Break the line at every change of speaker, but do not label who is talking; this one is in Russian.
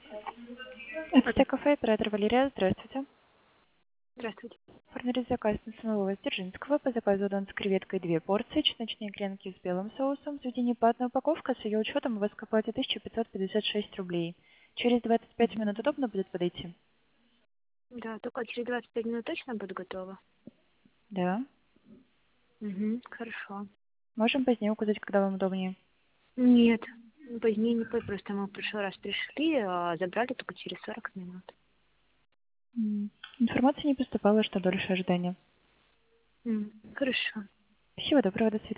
Это кафе, оператор Валерия. Здравствуйте.
Здравствуйте.
Оформили заказ на самого Дзержинского. По заказу удон с креветкой 2 порции, чесночные гренки с белым соусом. Заведение платная упаковка. С ее учетом у вас к оплате 1556 рублей. Через 25 минут удобно будет подойти?
Да, только через 25 минут точно будет готово?
Да.
Угу, хорошо.
Можем позднее указать, когда вам удобнее.
Нет, позднее не будет, просто мы в прошлый раз пришли, а забрали только через 40 минут.
Информация не поступала, что дольше ожидания.
Хорошо.
Всего доброго, до свидания.